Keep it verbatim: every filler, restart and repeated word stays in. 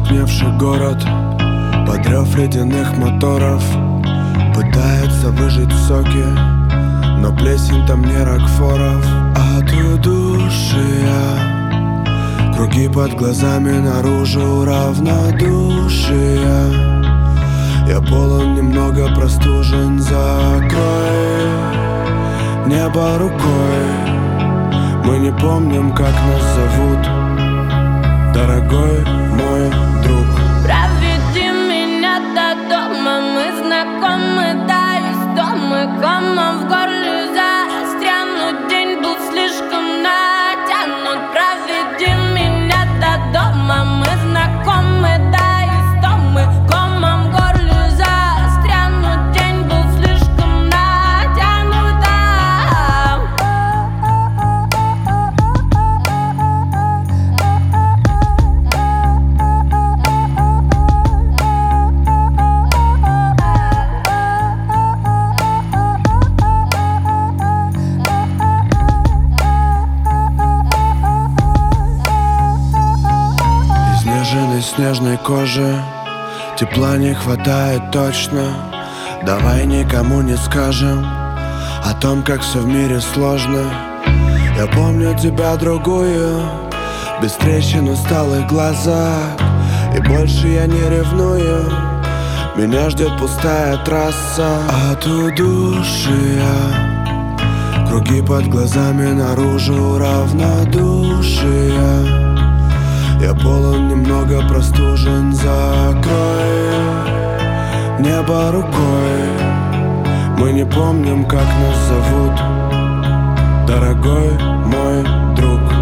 потускневший город под рев ледяных моторов пытается выжать соки, но плесень там не Рокфоров. От удушья круги под глазами, наружу равнодушия. Я полон, немного простужен, закрой небо рукой. Мы не помним, как нас зовут, дорогой мой друг. Проведи меня до дома, мы знакомы, да, истомы. Комом в горле застрянут, день был слишком натянут. Проведи меня до дома, мы знакомы, да, истомы. Комом в горле застрянут, день был слишком натянут, да. Изнеженной снежной кожи тепла не хватает точно. Давай никому не скажем о том, как все в мире сложно. Я помню тебя другую, без трещин, усталых глазах. И больше я не ревную, меня ждет пустая трасса. От удушья круги под глазами, наружу равнодушия. Я полон, немного простужен, закрой небо рукой. Мы не помним, как нас зовут, дорогой мой друг.